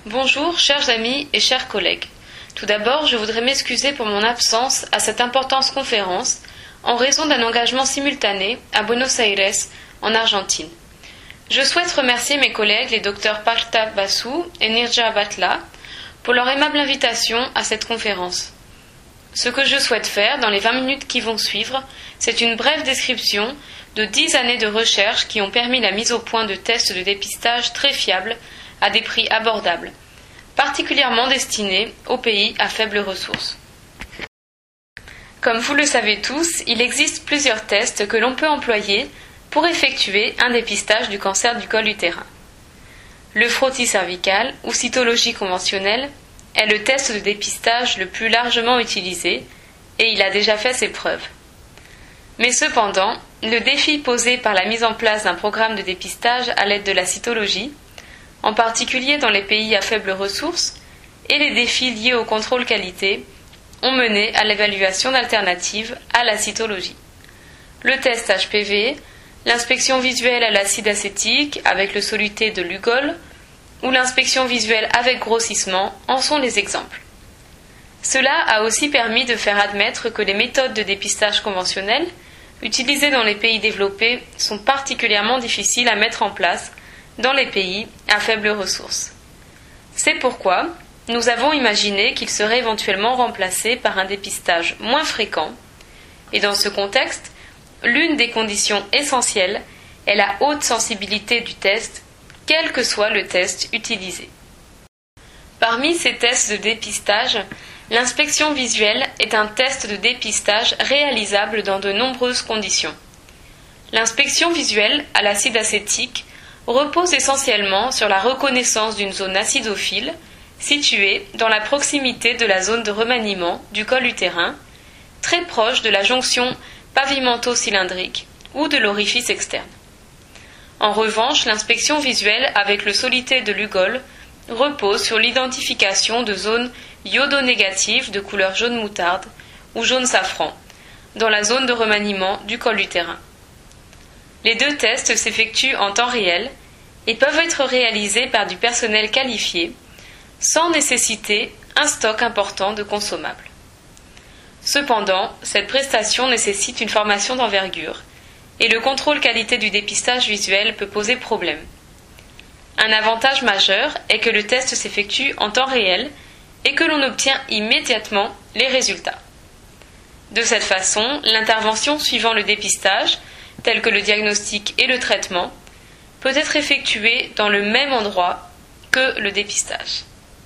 Bonjour, chers amis et chers collègues. Tout d'abord, je voudrais m'excuser pour mon absence à cette importante conférence en raison d'un engagement simultané à Buenos Aires, en Argentine. Je souhaite remercier mes collègues, les docteurs Partha Basu et Nirja Batla, pour leur aimable invitation à cette conférence. Ce que je souhaite faire dans les 20 minutes qui vont suivre, c'est une brève description de 10 années de recherche qui ont permis la mise au point de tests de dépistage très fiables à des prix abordables, particulièrement destinés aux pays à faibles ressources. Comme vous le savez tous, il existe plusieurs tests que l'on peut employer pour effectuer un dépistage du cancer du col utérin. Le frottis cervical, ou cytologie conventionnelle, est le test de dépistage le plus largement utilisé et il a déjà fait ses preuves. Mais cependant, le défi posé par la mise en place d'un programme de dépistage à l'aide de la cytologie, en particulier dans les pays à faibles ressources, et les défis liés au contrôle qualité, ont mené à l'évaluation d'alternatives à la cytologie. Le test HPV, l'inspection visuelle à l'acide acétique avec le soluté de Lugol, ou l'inspection visuelle avec grossissement en sont les exemples. Cela a aussi permis de faire admettre que les méthodes de dépistage conventionnelles, utilisées dans les pays développés, sont particulièrement difficiles à mettre en place dans les pays à faibles ressources. C'est pourquoi nous avons imaginé qu'il serait éventuellement remplacé par un dépistage moins fréquent, et dans ce contexte, l'une des conditions essentielles est la haute sensibilité du test, quel que soit le test utilisé. Parmi ces tests de dépistage, l'inspection visuelle est un test de dépistage réalisable dans de nombreuses conditions. L'inspection visuelle à l'acide acétique repose essentiellement sur la reconnaissance d'une zone acidophile située dans la proximité de la zone de remaniement du col utérin, très proche de la jonction pavimento-cylindrique ou de l'orifice externe. En revanche, l'inspection visuelle avec le soluté de Lugol repose sur l'identification de zones iodo-négatives de couleur jaune moutarde ou jaune safran dans la zone de remaniement du col utérin. Les deux tests s'effectuent en temps réel et peuvent être réalisés par du personnel qualifié sans nécessiter un stock important de consommables. Cependant, cette prestation nécessite une formation d'envergure et le contrôle qualité du dépistage visuel peut poser problème. Un avantage majeur est que le test s'effectue en temps réel et que l'on obtient immédiatement les résultats. De cette façon, l'intervention suivant le dépistage, telle que le diagnostic et le traitement, peut être effectuée dans le même endroit que le dépistage.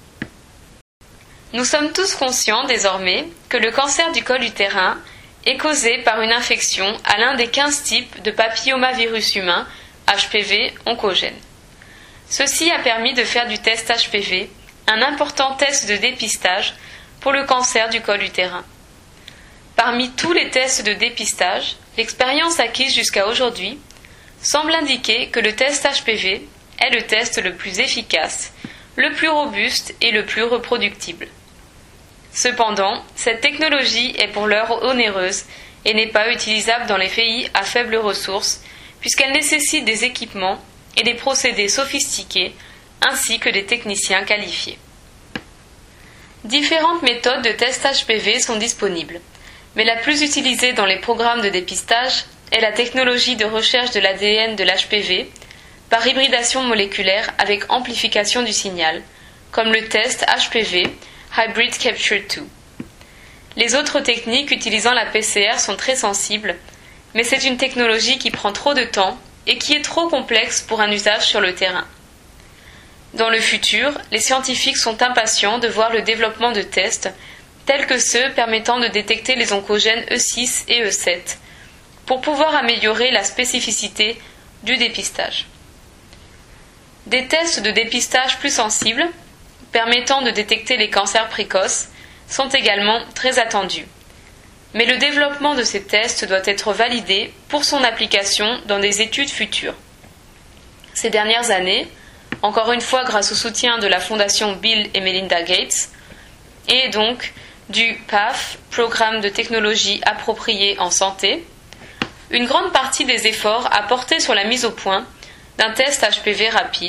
Nous sommes tous conscients désormais que le cancer du col utérin est causé par une infection à l'un des 15 types de papillomavirus humain HPV oncogène. Ceci a permis de faire du test HPV un important test de dépistage pour le cancer du col utérin. Parmi tous les tests de dépistage, l'expérience acquise jusqu'à aujourd'hui semble indiquer que le test HPV est le test le plus efficace, le plus robuste et le plus reproductible. Cependant, cette technologie est pour l'heure onéreuse et n'est pas utilisable dans les pays à faibles ressources puisqu'elle nécessite des équipements et des procédés sophistiqués ainsi que des techniciens qualifiés. Différentes méthodes de test HPV sont disponibles, mais la plus utilisée dans les programmes de dépistage est la technologie de recherche de l'ADN de l'HPV par hybridation moléculaire avec amplification du signal, comme le test HPV Hybrid Capture 2. Les autres techniques utilisant la PCR sont très sensibles, mais c'est une technologie qui prend trop de temps et qui est trop complexe pour un usage sur le terrain. Dans le futur, les scientifiques sont impatients de voir le développement de tests tels que ceux permettant de détecter les oncogènes E6 et E7 pour pouvoir améliorer la spécificité du dépistage. Des tests de dépistage plus sensibles, permettant de détecter les cancers précoces, sont également très attendus. Mais le développement de ces tests doit être validé pour son application dans des études futures. Ces dernières années, encore une fois grâce au soutien de la Fondation Bill et Melinda Gates, et donc du PAF, Programme de technologie appropriée en santé, une grande partie des efforts a porté sur la mise au point d'un test HPV rapide,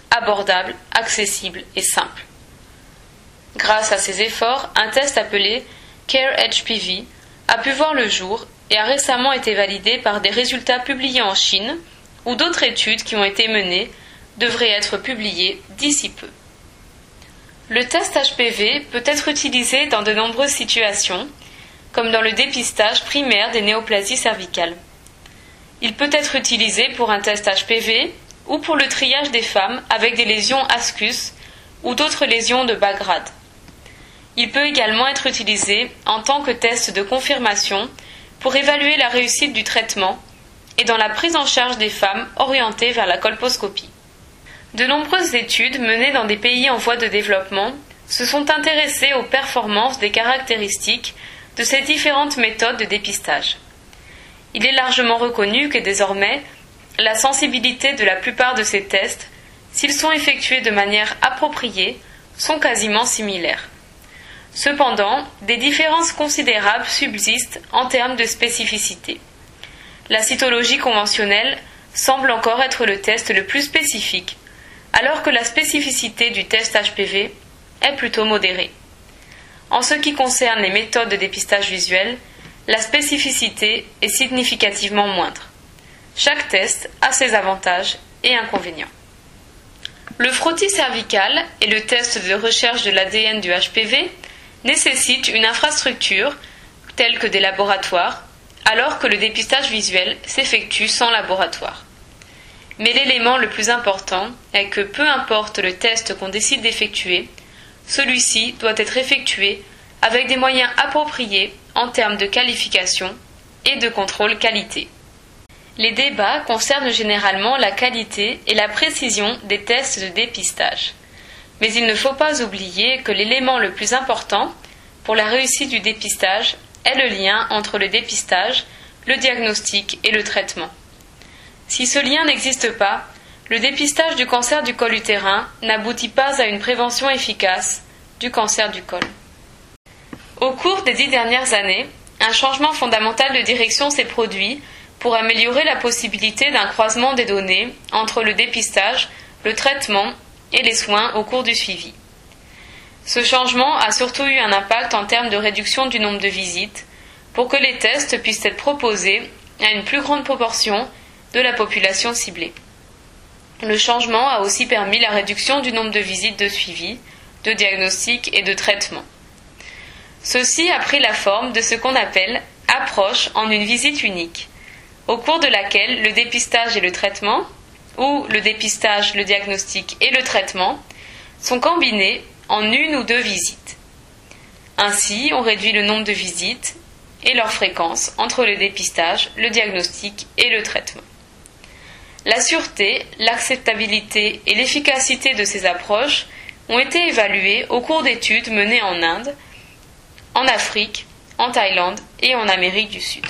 abordable, accessible et simple. Grâce à ces efforts, un test appelé CARE-HPV a pu voir le jour et a récemment été validé par des résultats publiés en Chine, où d'autres études qui ont été menées devraient être publiées d'ici peu. Le test HPV peut être utilisé dans de nombreuses situations, comme dans le dépistage primaire des néoplasies cervicales. Il peut être utilisé pour un test HPV ou pour le triage des femmes avec des lésions ascus ou d'autres lésions de bas grade. Il peut également être utilisé en tant que test de confirmation pour évaluer la réussite du traitement et dans la prise en charge des femmes orientées vers la colposcopie. De nombreuses études menées dans des pays en voie de développement se sont intéressées aux performances des caractéristiques de ces différentes méthodes de dépistage. Il est largement reconnu que désormais, la sensibilité de la plupart de ces tests, s'ils sont effectués de manière appropriée, sont quasiment similaires. Cependant, des différences considérables subsistent en termes de spécificité. La cytologie conventionnelle semble encore être le test le plus spécifique, alors que la spécificité du test HPV est plutôt modérée. En ce qui concerne les méthodes de dépistage visuel, la spécificité est significativement moindre. Chaque test a ses avantages et inconvénients. Le frottis cervical et le test de recherche de l'ADN du HPV nécessitent une infrastructure telle que des laboratoires, alors que le dépistage visuel s'effectue sans laboratoire. Mais l'élément le plus important est que peu importe le test qu'on décide d'effectuer, celui-ci doit être effectué avec des moyens appropriés en termes de qualification et de contrôle qualité. Les débats concernent généralement la qualité et la précision des tests de dépistage. Mais il ne faut pas oublier que l'élément le plus important pour la réussite du dépistage est le lien entre le dépistage, le diagnostic et le traitement. Si ce lien n'existe pas, le dépistage du cancer du col utérin n'aboutit pas à une prévention efficace du cancer du col. Au cours des 10 dernières années, un changement fondamental de direction s'est produit pour améliorer la possibilité d'un croisement des données entre le dépistage, le traitement et les soins au cours du suivi. Ce changement a surtout eu un impact en termes de réduction du nombre de visites pour que les tests puissent être proposés à une plus grande proportion de la population ciblée. Le changement a aussi permis la réduction du nombre de visites de suivi, de diagnostic et de traitement. Ceci a pris la forme de ce qu'on appelle approche en une visite unique, au cours de laquelle le dépistage et le traitement, ou le dépistage, le diagnostic et le traitement, sont combinés en une ou deux visites. Ainsi, on réduit le nombre de visites et leur fréquence entre le dépistage, le diagnostic et le traitement. La sûreté, l'acceptabilité et l'efficacité de ces approches ont été évaluées au cours d'études menées en Inde, en Afrique, en Thaïlande et en Amérique du Sud.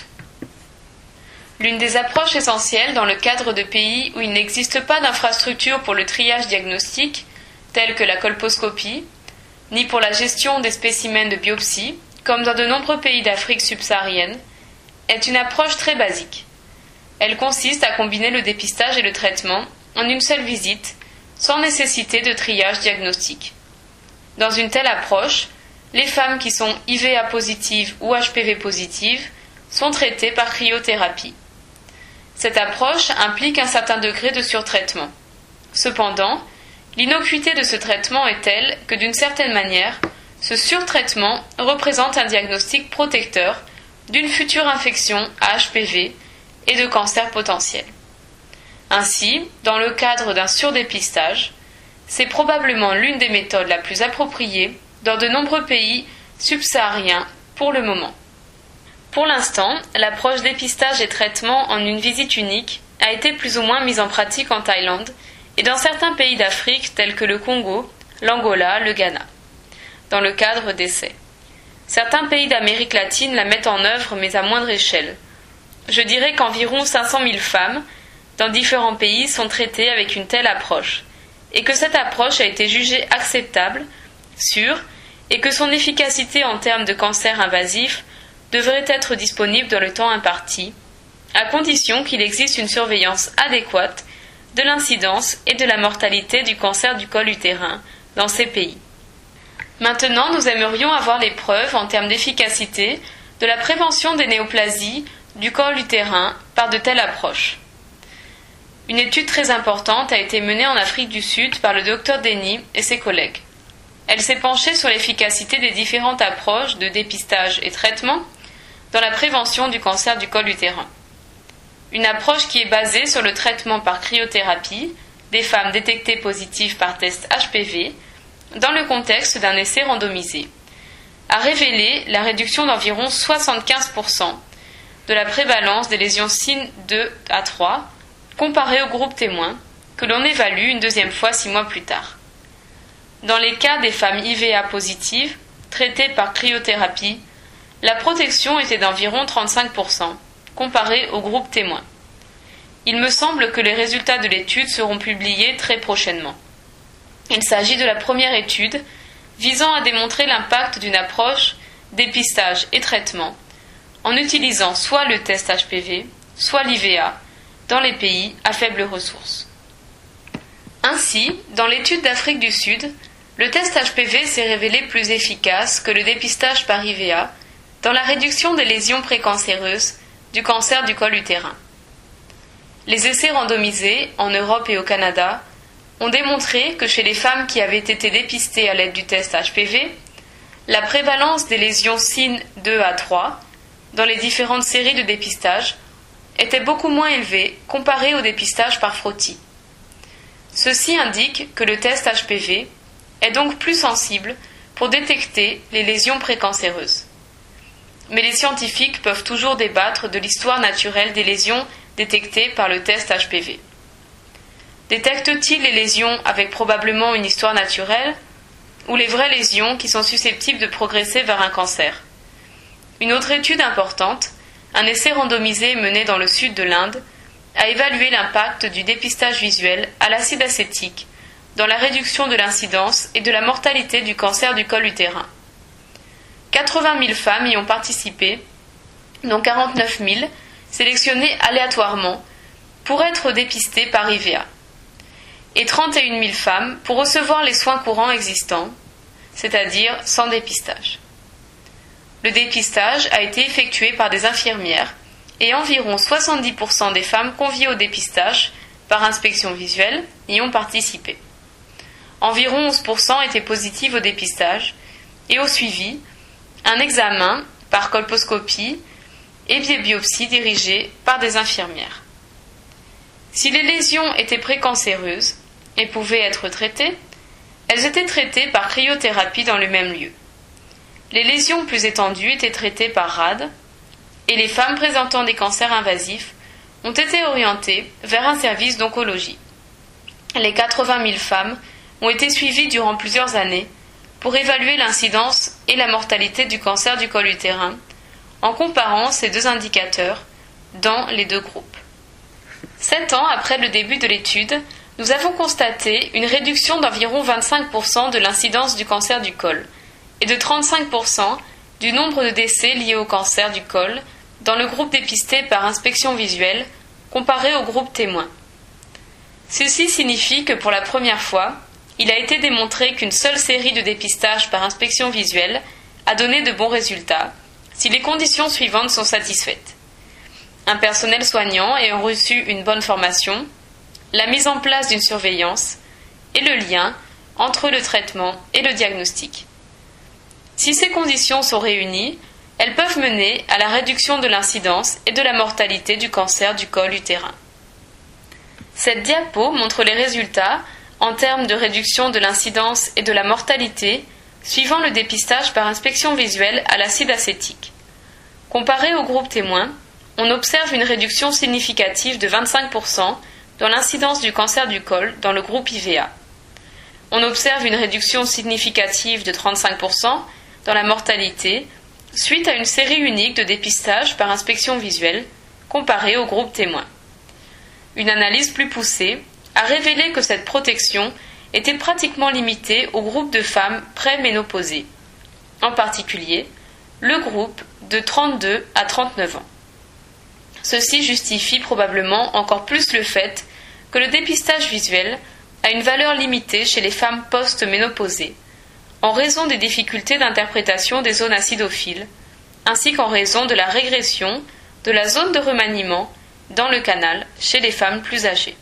L'une des approches essentielles dans le cadre de pays où il n'existe pas d'infrastructure pour le triage diagnostique, telle que la colposcopie, ni pour la gestion des spécimens de biopsie, comme dans de nombreux pays d'Afrique subsaharienne, est une approche très basique. Elle consiste à combiner le dépistage et le traitement en une seule visite, sans nécessité de triage diagnostique. Dans une telle approche, les femmes qui sont IVA positives ou HPV positives sont traitées par cryothérapie. Cette approche implique un certain degré de surtraitement. Cependant, l'innocuité de ce traitement est telle que d'une certaine manière, ce surtraitement représente un diagnostic protecteur d'une future infection à HPV et de cancer potentiel. Ainsi, dans le cadre d'un surdépistage, c'est probablement l'une des méthodes la plus appropriée dans de nombreux pays subsahariens pour le moment. Pour l'instant, l'approche dépistage et traitement en une visite unique a été plus ou moins mise en pratique en Thaïlande et dans certains pays d'Afrique tels que le Congo, l'Angola, le Ghana, dans le cadre d'essais. Certains pays d'Amérique latine la mettent en œuvre mais à moindre échelle. Je dirais qu'environ 500 000 femmes dans différents pays sont traitées avec une telle approche et que cette approche a été jugée acceptable, sûre et que son efficacité en termes de cancer invasif devrait être disponible dans le temps imparti, à condition qu'il existe une surveillance adéquate de l'incidence et de la mortalité du cancer du col utérin dans ces pays. Maintenant, nous aimerions avoir les preuves en termes d'efficacité de la prévention des néoplasies du col utérin par de telles approches. Une étude très importante a été menée en Afrique du Sud par le Dr Denny et ses collègues. Elle s'est penchée sur l'efficacité des différentes approches de dépistage et traitement dans la prévention du cancer du col utérin. Une approche qui est basée sur le traitement par cryothérapie des femmes détectées positives par test HPV dans le contexte d'un essai randomisé, a révélé la réduction d'environ 75% de la prévalence des lésions SIN2 à 3 comparée au groupe témoin, que l'on évalue une deuxième fois 6 mois plus tard. Dans les cas des femmes IVA positives, traitées par cryothérapie, la protection était d'environ 35%, comparée au groupe témoin. Il me semble que les résultats de l'étude seront publiés très prochainement. Il s'agit de la première étude visant à démontrer l'impact d'une approche dépistage et traitement en utilisant soit le test HPV, soit l'IVA dans les pays à faibles ressources. Ainsi, dans l'étude d'Afrique du Sud, le test HPV s'est révélé plus efficace que le dépistage par IVA dans la réduction des lésions précancéreuses du cancer du col utérin. Les essais randomisés en Europe et au Canada ont démontré que chez les femmes qui avaient été dépistées à l'aide du test HPV, la prévalence des lésions SIN2 à 3 dans les différentes séries de dépistage était beaucoup moins élevée comparée au dépistage par frottis. Ceci indique que le test HPV est donc plus sensible pour détecter les lésions précancéreuses. Mais les scientifiques peuvent toujours débattre de l'histoire naturelle des lésions détectées par le test HPV. Détecte-t-il les lésions avec probablement une histoire naturelle ou les vraies lésions qui sont susceptibles de progresser vers un cancer? Une autre étude importante, un essai randomisé mené dans le sud de l'Inde, a évalué l'impact du dépistage visuel à l'acide acétique dans la réduction de l'incidence et de la mortalité du cancer du col utérin. 80 000 femmes y ont participé, dont 49 000 sélectionnées aléatoirement pour être dépistées par IVA, et 31 000 femmes pour recevoir les soins courants existants, c'est-à-dire sans dépistage. Le dépistage a été effectué par des infirmières et environ 70% des femmes conviées au dépistage par inspection visuelle y ont participé. Environ 11% étaient positives au dépistage et au suivi, un examen par colposcopie et des biopsies dirigées par des infirmières. Si les lésions étaient précancéreuses et pouvaient être traitées, elles étaient traitées par cryothérapie dans le même lieu. Les lésions plus étendues étaient traitées par rad et les femmes présentant des cancers invasifs ont été orientées vers un service d'oncologie. Les 80 000 femmes ont été suivies durant plusieurs années pour évaluer l'incidence et la mortalité du cancer du col utérin en comparant ces deux indicateurs dans les deux groupes. 7 ans après le début de l'étude, nous avons constaté une réduction d'environ 25% de l'incidence du cancer du col et de 35% du nombre de décès liés au cancer du col dans le groupe dépisté par inspection visuelle comparé au groupe témoin. Ceci signifie que pour la première fois, il a été démontré qu'une seule série de dépistage par inspection visuelle a donné de bons résultats si les conditions suivantes sont satisfaites. Un personnel soignant ayant reçu une bonne formation, la mise en place d'une surveillance et le lien entre le traitement et le diagnostic. Si ces conditions sont réunies, elles peuvent mener à la réduction de l'incidence et de la mortalité du cancer du col utérin. Cette diapo montre les résultats en termes de réduction de l'incidence et de la mortalité suivant le dépistage par inspection visuelle à l'acide acétique. Comparé au groupe témoin, on observe une réduction significative de 25% dans l'incidence du cancer du col dans le groupe IVA. On observe une réduction significative de 35% dans la mortalité suite à une série unique de dépistage par inspection visuelle comparée au groupe témoin. Une analyse plus poussée a révélé que cette protection était pratiquement limitée au groupe de femmes préménopausées, en particulier le groupe de 32 à 39 ans. Ceci justifie probablement encore plus le fait que le dépistage visuel a une valeur limitée chez les femmes post-ménopausées, en raison des difficultés d'interprétation des zones acidophiles, ainsi qu'en raison de la régression de la zone de remaniement dans le canal chez les femmes plus âgées.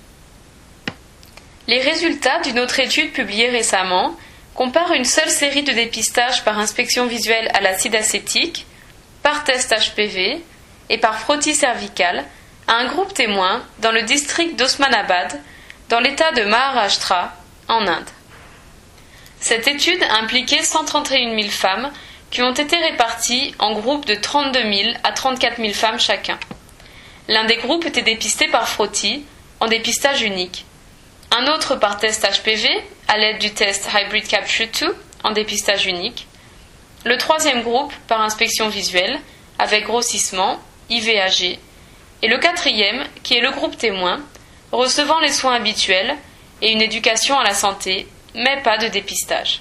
Les résultats d'une autre étude publiée récemment comparent une seule série de dépistages par inspection visuelle à l'acide acétique, par test HPV et par frottis cervical à un groupe témoin dans le district d'Osmanabad, dans l'État de Maharashtra, en Inde. Cette étude a impliqué 131 000 femmes qui ont été réparties en groupes de 32 000 à 34 000 femmes chacun. L'un des groupes était dépisté par frottis, en dépistage unique. Un autre par test HPV, à l'aide du test Hybrid Capture 2, en dépistage unique. Le troisième groupe par inspection visuelle, avec grossissement, IVAG. Et le quatrième, qui est le groupe témoin, recevant les soins habituels et une éducation à la santé, mais pas de dépistage.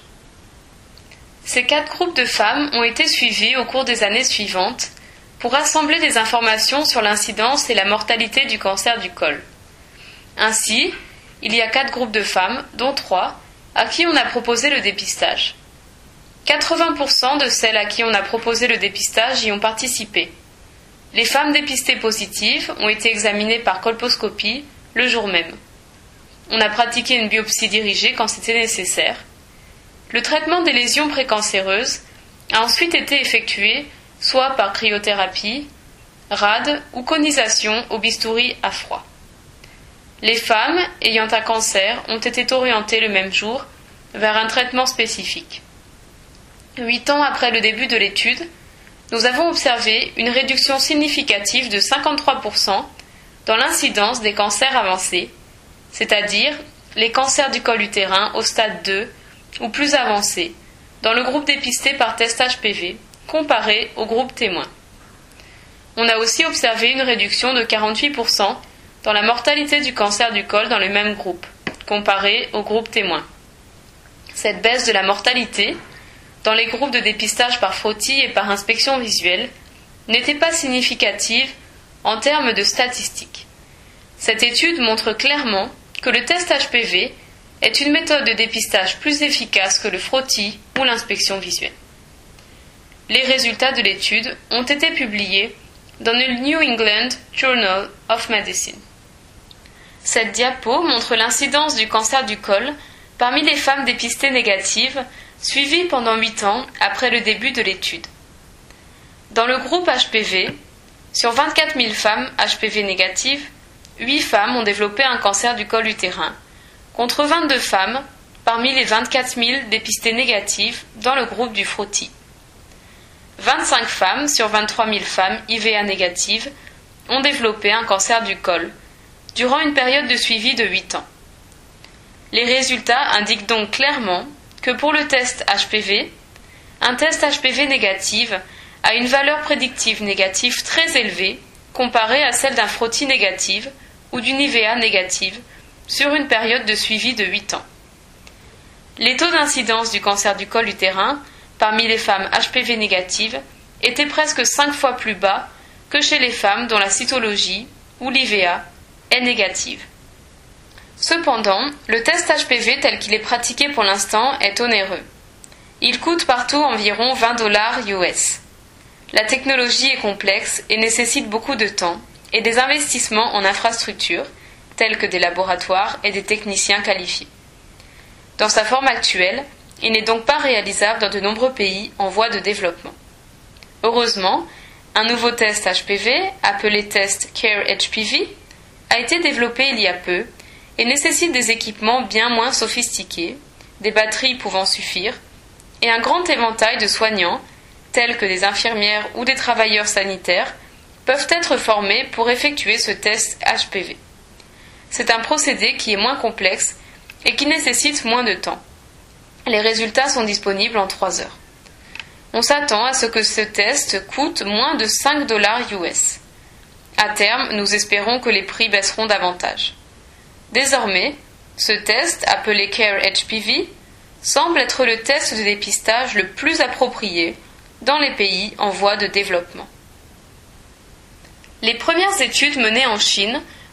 Ces 4 groupes de femmes ont été suivis au cours des années suivantes pour rassembler des informations sur l'incidence et la mortalité du cancer du col. Ainsi, il y a 4 groupes de femmes, dont 3, à qui on a proposé le dépistage. 80% de celles à qui on a proposé le dépistage y ont participé. Les femmes dépistées positives ont été examinées par colposcopie le jour même. On a pratiqué une biopsie dirigée quand c'était nécessaire. Le traitement des lésions précancéreuses a ensuite été effectué soit par cryothérapie, rade ou conisation au bistouri à froid. Les femmes ayant un cancer ont été orientées le même jour vers un traitement spécifique. 8 ans après le début de l'étude, nous avons observé une réduction significative de 53% dans l'incidence des cancers avancés, c'est-à-dire les cancers du col utérin au stade 2 ou plus avancé, dans le groupe dépisté par test HPV, comparé au groupe témoin. On a aussi observé une réduction de 48% dans la mortalité du cancer du col dans le même groupe, comparé au groupe témoin. Cette baisse de la mortalité, dans les groupes de dépistage par frottis et par inspection visuelle, n'était pas significative en termes de statistiques. Cette étude montre clairement que le test HPV est une méthode de dépistage plus efficace que le frottis ou l'inspection visuelle. Les résultats de l'étude ont été publiés dans le New England Journal of Medicine. Cette diapo montre l'incidence du cancer du col parmi les femmes dépistées négatives suivies pendant 8 ans après le début de l'étude. Dans le groupe HPV, sur 24 000 femmes HPV négatives, 8 femmes ont développé un cancer du col utérin, contre 22 femmes parmi les 24 000 dépistées négatives dans le groupe du frottis. 25 femmes sur 23 000 femmes IVA négatives ont développé un cancer du col, durant une période de suivi de 8 ans. Les résultats indiquent donc clairement que pour le test HPV, un test HPV négatif a une valeur prédictive négative très élevée comparée à celle d'un frottis négatif ou d'une IVA négative sur une période de suivi de 8 ans. Les taux d'incidence du cancer du col utérin parmi les femmes HPV négatives étaient presque 5 fois plus bas que chez les femmes dont la cytologie ou l'IVA est négative. Cependant, le test HPV tel qu'il est pratiqué pour l'instant est onéreux. Il coûte partout environ $20 US. La technologie est complexe et nécessite beaucoup de temps et des investissements en infrastructures, tels que des laboratoires et des techniciens qualifiés. Dans sa forme actuelle, il n'est donc pas réalisable dans de nombreux pays en voie de développement. Heureusement, un nouveau test HPV, appelé test CARE-HPV, a été développé il y a peu et nécessite des équipements bien moins sophistiqués, des batteries pouvant suffire, et un grand éventail de soignants, tels que des infirmières ou des travailleurs sanitaires, peuvent être formés pour effectuer ce test HPV. C'est un procédé qui est moins complexe et qui nécessite moins de temps. Les résultats sont disponibles en 3 heures. On s'attend à ce que ce test coûte moins de $5 US. À terme, nous espérons que les prix baisseront davantage. Désormais, ce test, appelé CARE-HPV, semble être le test de dépistage le plus approprié dans les pays en voie de développement. Les premières études menées en Chine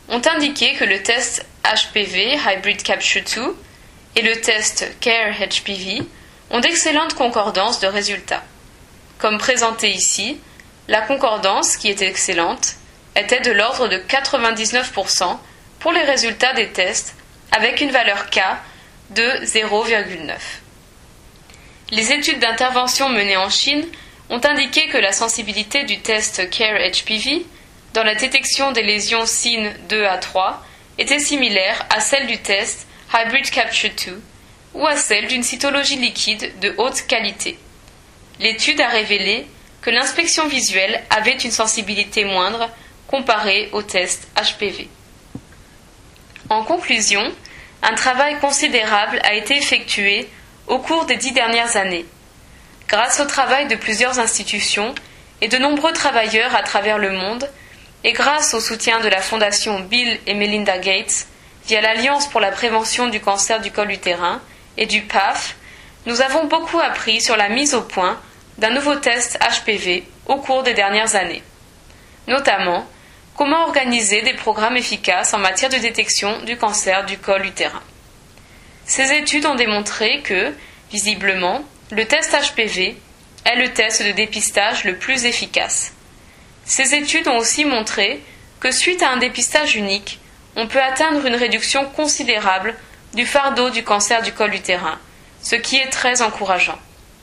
ont indiqué que le test HPV Hybrid Capture 2 et le test CARE-HPV ont d'excellentes concordances de résultats. Comme présenté ici, la concordance, qui est excellente, était de l'ordre de 99% pour les résultats des tests, avec une valeur K de 0,9. Les études d'intervention menées en Chine ont indiqué que la sensibilité du test CARE-HPV dans la détection des lésions SIN 2 à 3 était similaire à celle du test Hybrid Capture 2 ou à celle d'une cytologie liquide de haute qualité. L'étude a révélé que l'inspection visuelle avait une sensibilité moindre comparée au test HPV. En conclusion, un travail considérable a été effectué au cours des 10 dernières années. Grâce au travail de plusieurs institutions et de nombreux travailleurs à travers le monde, et grâce au soutien de la Fondation Bill et Melinda Gates, via l'Alliance pour la prévention du cancer du col utérin et du PAF, nous avons beaucoup appris sur la mise au point d'un nouveau test HPV au cours des dernières années. Notamment, comment organiser des programmes efficaces en matière de détection du cancer du col utérin. Ces études ont démontré que, visiblement, le test HPV est le test de dépistage le plus efficace. Ces études ont aussi montré que suite à un dépistage unique, on peut atteindre une réduction considérable du fardeau du cancer du col utérin, ce qui est très encourageant.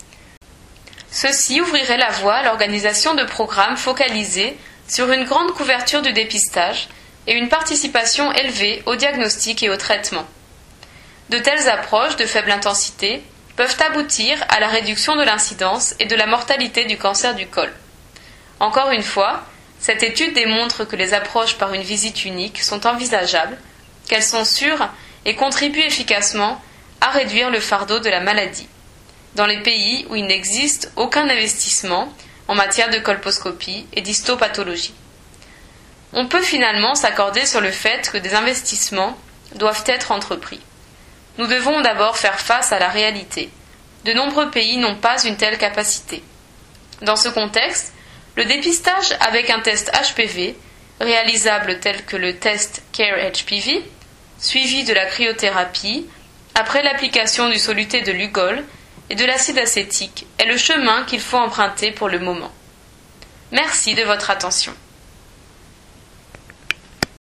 Ceci ouvrirait la voie à l'organisation de programmes focalisés sur une grande couverture du dépistage et une participation élevée au diagnostic et au traitement. De telles approches de faible intensité peuvent aboutir à la réduction de l'incidence et de la mortalité du cancer du col. Encore une fois, cette étude démontre que les approches par une visite unique sont envisageables, qu'elles sont sûres et contribuent efficacement à réduire le fardeau de la maladie, dans les pays où il n'existe aucun investissement en matière de colposcopie et d'histopathologie. On peut finalement s'accorder sur le fait que des investissements doivent être entrepris. Nous devons d'abord faire face à la réalité. De nombreux pays n'ont pas une telle capacité. Dans ce contexte, le dépistage avec un test HPV, réalisable tel que le test CARE-HPV, suivi de la cryothérapie, après l'application du soluté de Lugol et de l'acide acétique, est le chemin qu'il faut emprunter pour le moment. Merci de votre attention.